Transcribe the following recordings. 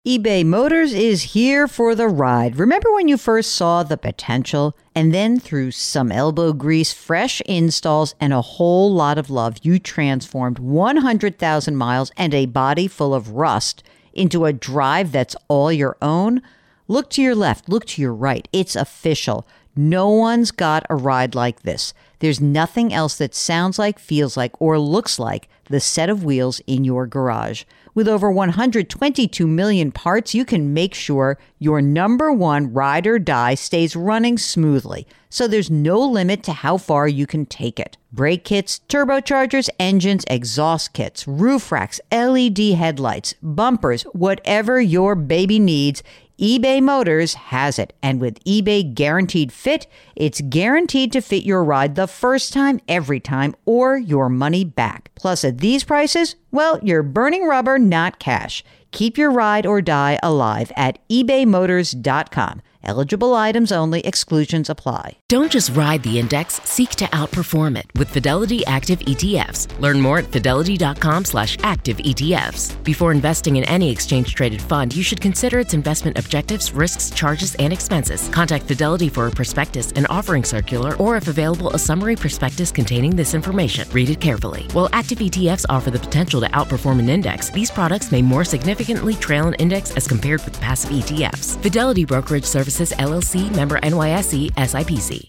eBay Motors is here for the ride. Remember when you first saw the potential? And then through some elbow grease, fresh installs, and a whole lot of love, you transformed 100,000 miles and a body full of rust into a drive that's all your own? Look to your left, look to your right. It's official. No one's got a ride like this. There's nothing else that sounds like, feels like, or looks like the set of wheels in your garage. With over 122 million parts, you can make sure your number one ride or die stays running smoothly, so there's no limit to how far you can take it. Brake kits, turbochargers, engines, exhaust kits, roof racks, LED headlights, bumpers, whatever your baby needs, eBay Motors has it. And with eBay Guaranteed Fit, it's guaranteed to fit your ride the first time, every time, or your money back. Plus, at these prices, well, you're burning rubber, not cash. Keep your ride or die alive at ebaymotors.com. Eligible items only. Exclusions apply. Don't just ride the index, seek to outperform it with Fidelity Active ETFs. Learn more at fidelity.com/active ETFs. Before investing in any exchange-traded fund, you should consider its investment objectives, risks, charges, and expenses. Contact Fidelity for a prospectus, an offering circular, or if available, a summary prospectus containing this information. Read it carefully. While active ETFs offer the potential to outperform an index, these products may more significantly trail an index as compared with passive ETFs. Fidelity Brokerage Services LLC, member NYSE, SIPC.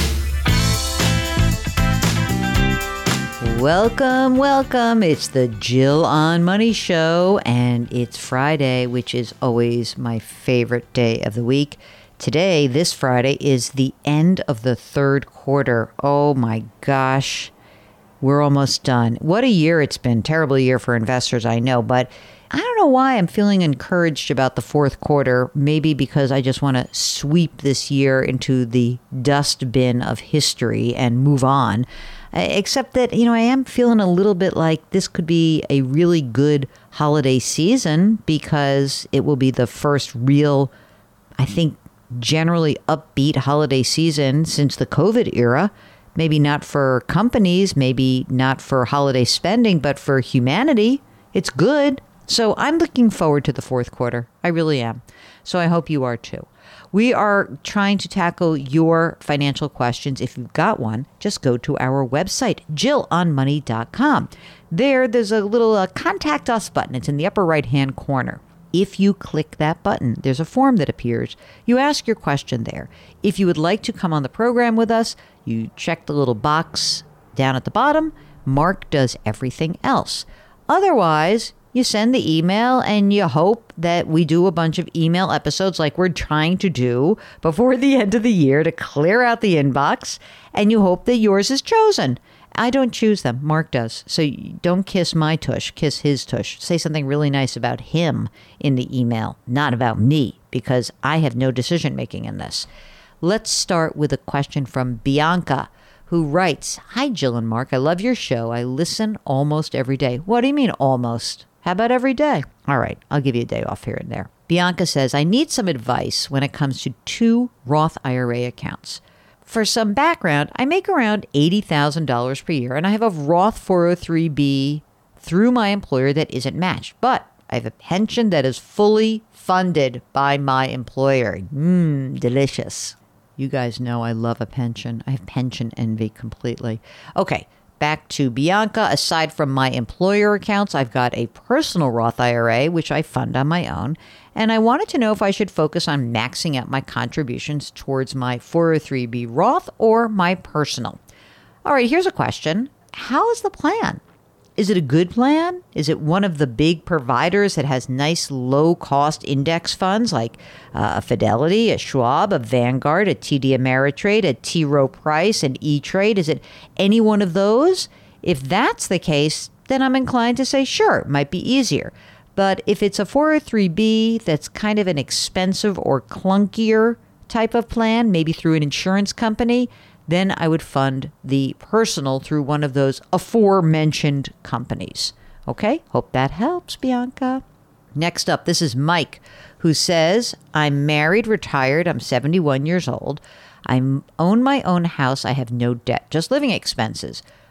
Welcome. It's the Jill on Money Show, and it's Friday, which is always my favorite day of the week. Today, this Friday, is the end of the third quarter. Oh my gosh, we're almost done. What a year it's been. Terrible year for investors, I know, but I don't know why I'm feeling encouraged about the fourth quarter. Maybe because I just want to sweep this year into the dustbin of history and move on. Except that, I am feeling a little bit like this could be a really good holiday season because it will be the first real, I think, generally upbeat holiday season since the COVID era. Maybe not for companies, maybe not for holiday spending, but for humanity. It's good. So I'm looking forward to the fourth quarter. I really am. So I hope you are too. We are trying to tackle your financial questions. If you've got one, just go to our website, jillonmoney.com. There's a little contact us button. It's in the upper right-hand corner. If you click that button, there's a form that appears. You ask your question there. If you would like to come on the program with us, you check the little box down at the bottom. Mark does everything else. Otherwise, you send the email and you hope that we do a bunch of email episodes like we're trying to do before the end of the year to clear out the inbox. And you hope that yours is chosen. I don't choose them. Mark does. So don't kiss my tush, kiss his tush. Say something really nice about him in the email, not about me, because I have no decision making in this. Let's start with a question from Bianca, who writes, "Hi, Jill and Mark. I love your show. I listen almost every day." What do you mean almost? How about every day? All right, I'll give you a day off here and there. Bianca says, "I need some advice when it comes to 2 Roth IRA accounts. For some background, I make around $80,000 per year, and I have a Roth 403B through my employer that isn't matched. But I have a pension that is fully funded by my employer." Delicious. You guys know I love a pension. I have pension envy completely. Okay, back to Bianca. Aside from my employer accounts, I've got a personal Roth IRA, which I fund on my own. And I wanted to know if I should focus on maxing out my contributions towards my 403B Roth or my personal. All right, here's a question. How is the plan? Is it a good plan? Is it one of the big providers that has nice low-cost index funds like a Fidelity, a Schwab, a Vanguard, a TD Ameritrade, a T. Rowe Price, an E-Trade? Is it any one of those? If that's the case, then I'm inclined to say, sure, it might be easier. But if it's a 403B that's kind of an expensive or clunkier type of plan, maybe through an insurance company, then I would fund the personal through one of those aforementioned companies. Okay, hope that helps, Bianca. Next up, this is Mike, who says, "I'm married, retired, I'm 71 years old. I own my own house, I have no debt, just living expenses.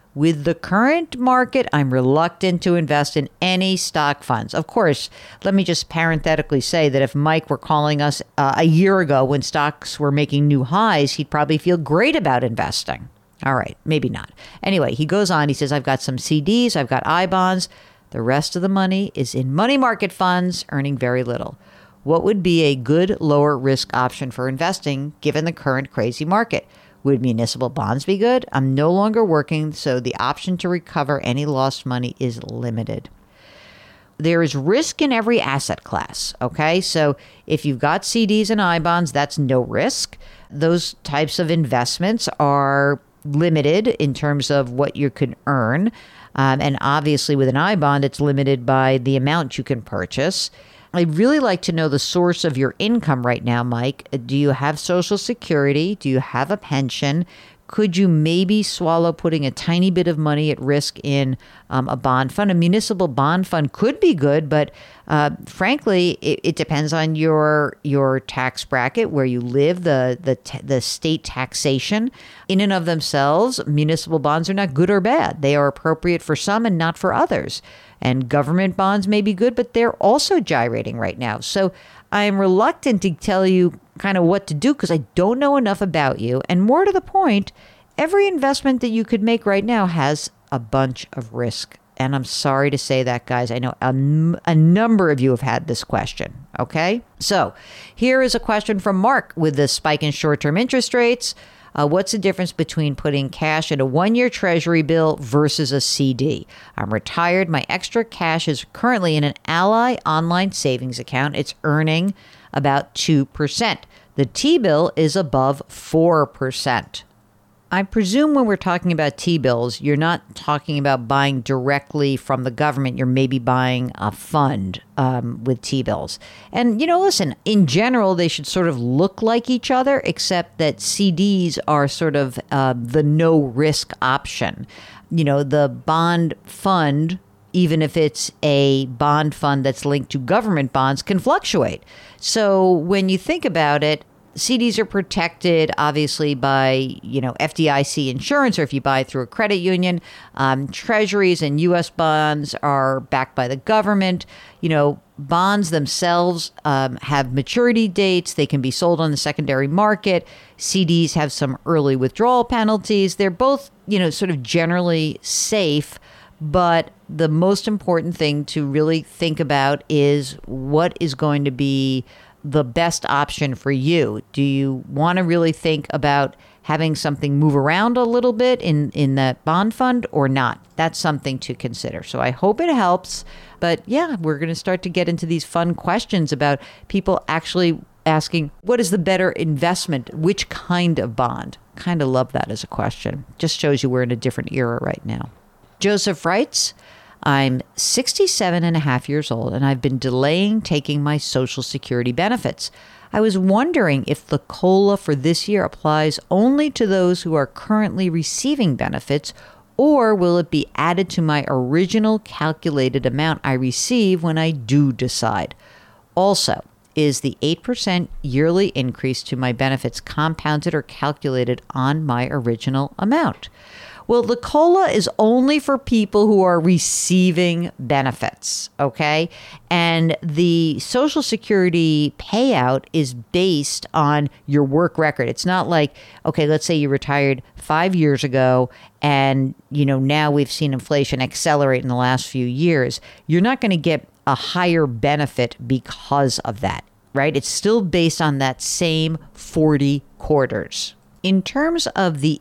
With the current market, I'm reluctant to invest in any stock funds. Of course, let me just parenthetically say that if Mike were calling us a year ago when stocks were making new highs, he'd probably feel great about investing. All right, maybe not. Anyway, he goes on. He says, I've got some CDs, I've got I-bonds. The rest of the money is in money market funds, earning very little. What would be a good lower risk option for investing given the current crazy market? Would municipal bonds be good? I'm no longer working, so the option to recover any lost money is limited. There is risk in every asset class, okay? So if you've got CDs and I-bonds, that's no risk. Those types of investments are limited in terms of what you can earn. And obviously with an I-bond, it's limited by the amount you can purchase. I'd really like to know the source of your income right now, Mike. Do you have Social Security? Do you have a pension? Could you maybe swallow putting a tiny bit of money at risk in a bond fund? A municipal bond fund could be good, but frankly, it depends on your tax bracket, where you live, the state taxation. In and of themselves, municipal bonds are not good or bad. They are appropriate for some and not for others. And government bonds may be good, but they're also gyrating right now. So I'm reluctant to tell you kind of what to do because I don't know enough about you. And more to the point, every investment that you could make right now has a bunch of risk. And I'm sorry to say that, guys. I know a number of you have had this question. Okay, so here is a question from Mark. With the spike in short-term interest rates, what's the difference between putting cash in a one-year treasury bill versus a CD? I'm retired. My extra cash is currently in an Ally online savings account. It's earning about 2%. The T-bill is above 4%. I presume when we're talking about T-bills, you're not talking about buying directly from the government. You're maybe buying a fund with T-bills. And, listen, in general, they should sort of look like each other, except that CDs are sort of the no-risk option. The bond fund, even if it's a bond fund that's linked to government bonds, can fluctuate. So when you think about it, CDs are protected, obviously, by, FDIC insurance, or if you buy through a credit union. Treasuries and U.S. bonds are backed by the government. Bonds themselves have maturity dates. They can be sold on the secondary market. CDs have some early withdrawal penalties. They're both, sort of generally safe. But the most important thing to really think about is what is going to be the best option for you. Do you want to really think about having something move around a little bit in that bond fund or not? That's something to consider. So I hope it helps. But yeah, we're going to start to get into these fun questions about people actually asking, what is the better investment? Which kind of bond? Kind of love that as a question. Just shows you we're in a different era right now. Joseph writes, I'm 67 and a half years old, and I've been delaying taking my Social Security benefits. I was wondering if the COLA for this year applies only to those who are currently receiving benefits, or will it be added to my original calculated amount I receive when I do decide? Also, is the 8% yearly increase to my benefits compounded or calculated on my original amount? Well, the COLA is only for people who are receiving benefits, okay? And the Social Security payout is based on your work record. It's not like, okay, let's say you retired 5 years ago and, now we've seen inflation accelerate in the last few years. You're not going to get a higher benefit because of that, right? It's still based on that same 40 quarters. In terms of the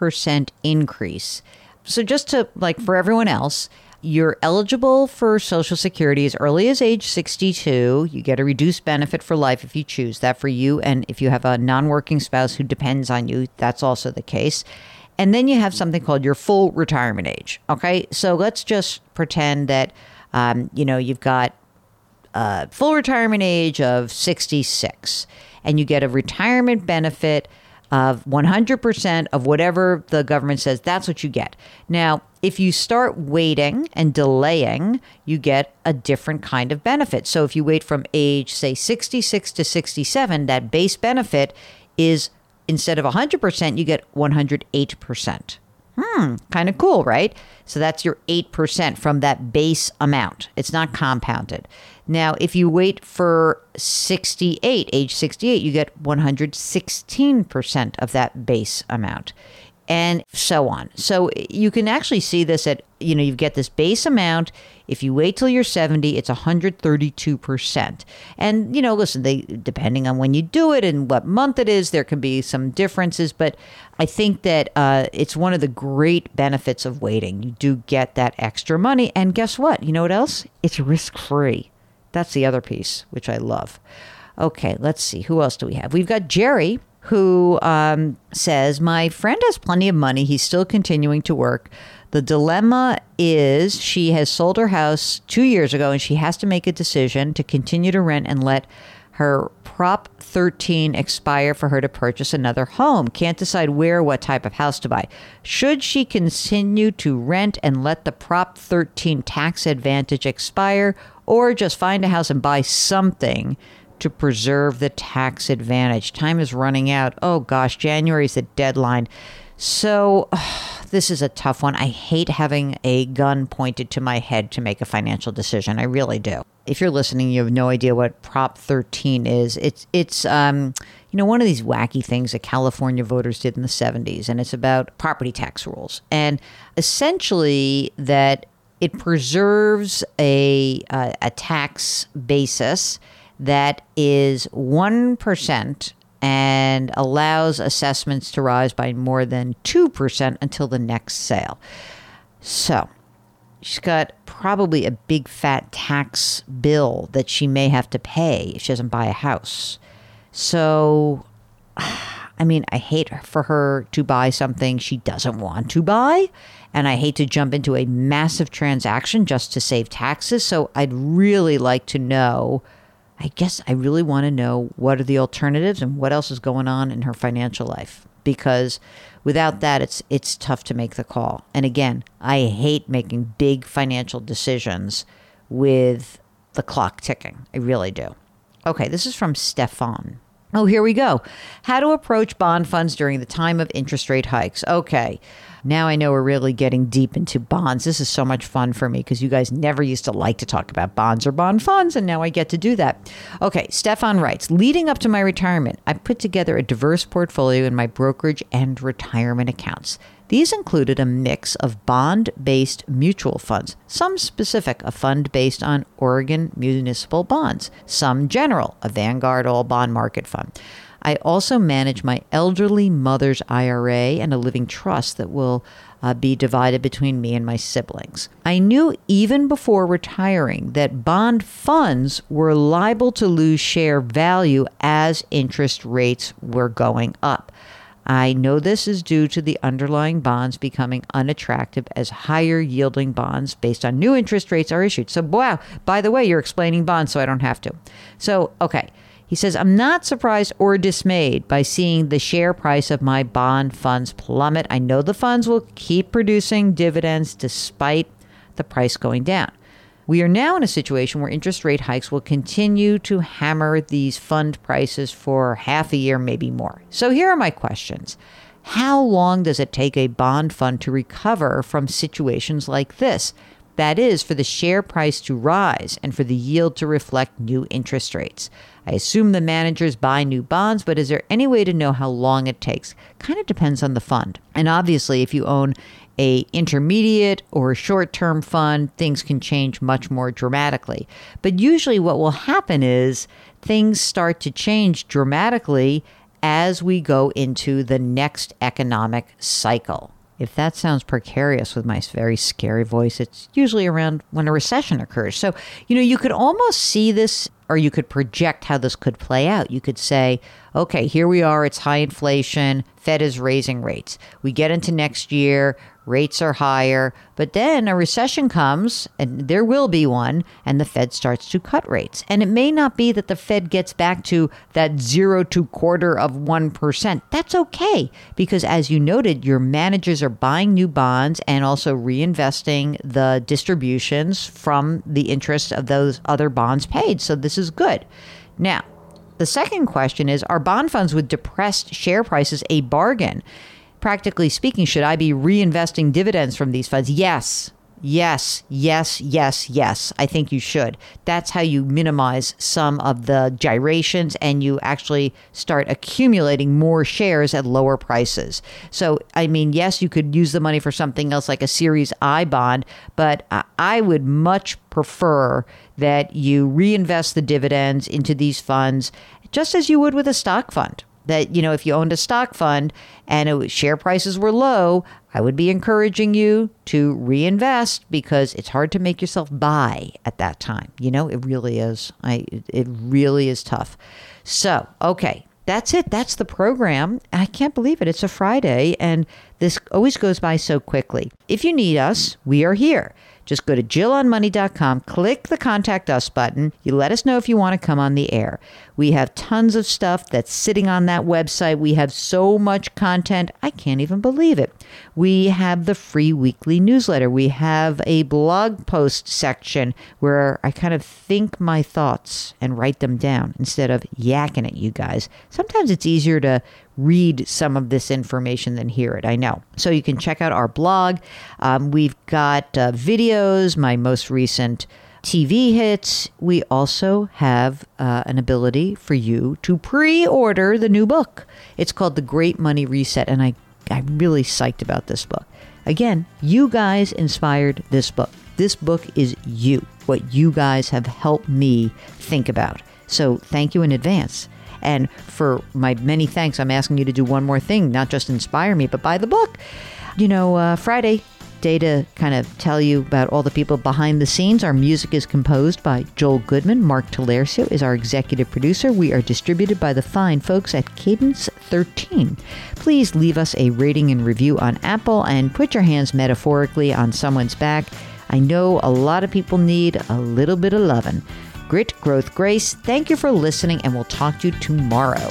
8% increase, so just to for everyone else, you're eligible for Social Security as early as age 62. You get a reduced benefit for life if you choose that for you. And if you have a non-working spouse who depends on you, that's also the case. And then you have something called your full retirement age. Okay, so let's just pretend that, you've got a full retirement age of 66 and you get a retirement benefit of 100% of whatever the government says. That's what you get. Now, if you start waiting and delaying, you get a different kind of benefit. So if you wait from age, say, 66 to 67, that base benefit is, instead of 100%, you get 108%. Kind of cool, right? So that's your 8% from that base amount. It's not compounded. Now, if you wait for age 68, you get 116% of that base amount, and so on. So you can actually see this at, you get this base amount. If you wait till you're 70, it's 132%. And, listen, depending on when you do it and what month it is, there can be some differences. But I think that it's one of the great benefits of waiting. You do get that extra money. And guess what? You know what else? It's risk-free. That's the other piece, which I love. Okay, let's see. Who else do we have? We've got Jerry, who says, my friend has plenty of money. He's still continuing to work. The dilemma is she has sold her house 2 years ago, and she has to make a decision to continue to rent and let her Prop 13 expire for her to purchase another home. Can't decide where or what type of house to buy. Should she continue to rent and let the Prop 13 tax advantage expire, or just find a house and buy something to preserve the tax advantage? Time is running out. Oh gosh, January is the deadline. So this is a tough one. I hate having a gun pointed to my head to make a financial decision. I really do. If you're listening, you have no idea what Prop 13 is. It's one of these wacky things that California voters did in the 70s, and it's about property tax rules. And essentially that it preserves a tax basis that is 1% and allows assessments to rise by more than 2% until the next sale. So she's got probably a big fat tax bill that she may have to pay if she doesn't buy a house. So, I hate for her to buy something she doesn't want to buy. And I hate to jump into a massive transaction just to save taxes. So I'd really like to know, I really want to know what are the alternatives and what else is going on in her financial life. Because without that, it's tough to make the call. And again, I hate making big financial decisions with the clock ticking. I really do. Okay, this is from Stefan. Oh, here we go. How to approach bond funds during the time of interest rate hikes. Okay, now I know we're really getting deep into bonds. This is so much fun for me because you guys never used to like to talk about bonds or bond funds, and now I get to do that. Okay, Stefan writes, leading up to my retirement, I put together a diverse portfolio in my brokerage and retirement accounts. These included a mix of bond-based mutual funds, some specific, a fund based on Oregon municipal bonds, some general, a Vanguard all bond market fund. I also manage my elderly mother's IRA and a living trust that will be divided between me and my siblings. I knew even before retiring that bond funds were liable to lose share value as interest rates were going up. I know this is due to the underlying bonds becoming unattractive as higher yielding bonds based on new interest rates are issued. So, wow, by the way, you're explaining bonds, so I don't have to. So, okay. He says, I'm not surprised or dismayed by seeing the share price of my bond funds plummet. I know the funds will keep producing dividends despite the price going down. We are now in a situation where interest rate hikes will continue to hammer these fund prices for half a year, maybe more. So here are my questions. How long does it take a bond fund to recover from situations like this? That is, for the share price to rise and for the yield to reflect new interest rates. I assume the managers buy new bonds, but is there any way to know how long it takes? Kind of depends on the fund. And obviously, if you own a intermediate or short-term fund, things can change much more dramatically. But usually what will happen is things start to change dramatically as we go into the next economic cycle. If that sounds precarious with my very scary voice, it's usually around when a recession occurs. So, you could almost see this, or you could project how this could play out. You could say, okay, here we are, it's high inflation, Fed is raising rates. We get into next year, rates are higher, but then a recession comes, and there will be one, and the Fed starts to cut rates. And it may not be that the Fed gets back to that 0 to 0.25%. That's okay, because as you noted, your managers are buying new bonds and also reinvesting the distributions from the interest of those other bonds paid. So this is good. Now, the second question is, are bond funds with depressed share prices a bargain? practically speaking, should I be reinvesting dividends from these funds? Yes. Yes, yes, yes, yes. I think you should. That's how you minimize some of the gyrations and you actually start accumulating more shares at lower prices. So, I mean, yes, you could use the money for something else like a Series I bond, but I would much prefer that you reinvest the dividends into these funds just as you would with a stock fund. That, you know, if you owned a stock fund and share prices were low, I would be encouraging you to reinvest because it's hard to make yourself buy at that time. You know, it really is. It really is tough. So, okay, that's it. That's the program. I can't believe it. It's a Friday and this always goes by so quickly. If you need us, we are here. Just go to JillOnMoney.com, click the Contact Us button. You let us know if you want to come on the air. We have tons of stuff that's sitting on that website. We have so much content. I can't even believe it. We have the free weekly newsletter. We have a blog post section where I kind of think my thoughts and write them down instead of yakking at you guys. Sometimes it's easier to read some of this information than hear it. I know. So you can check out our blog. We've got videos, my most recent TV hits. We also have an ability for you to pre-order the new book. It's called The Great Money Reset, and I'm really psyched about this book. Again, you guys inspired this book. This book is you, what you guys have helped me think about. So thank you in advance. And for my many thanks, I'm asking you to do one more thing, not just inspire me, but buy the book. You know, Friday, day to kind of tell you about all the people behind the scenes. Our music is composed by Joel Goodman. Mark Talercio is our executive producer. We are distributed by the fine folks at Cadence 13. Please leave us a rating and review on Apple and put your hands metaphorically on someone's back. I know a lot of people need a little bit of loving. Grit, growth, grace. Thank you for listening, and we'll talk to you tomorrow.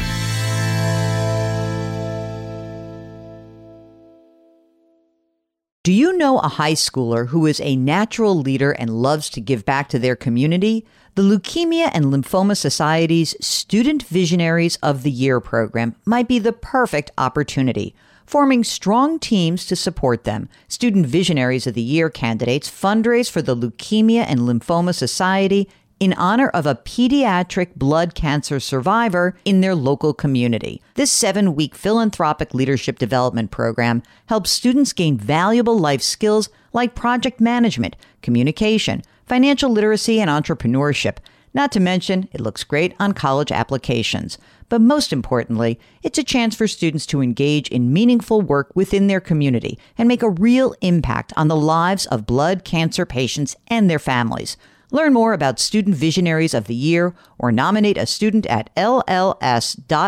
Do you know a high schooler who is a natural leader and loves to give back to their community? The Leukemia and Lymphoma Society's Student Visionaries of the Year program might be the perfect opportunity. Forming strong teams to support them, Student Visionaries of the Year candidates fundraise for the Leukemia and Lymphoma Society in honor of a pediatric blood cancer survivor in their local community. This 7-week philanthropic leadership development program helps students gain valuable life skills like project management, communication, financial literacy, and entrepreneurship. Not to mention, it looks great on college applications. But most importantly, it's a chance for students to engage in meaningful work within their community and make a real impact on the lives of blood cancer patients and their families. Learn more about Student Visionaries of the Year or nominate a student at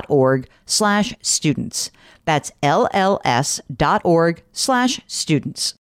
lls.org/students. That's lls.org/students.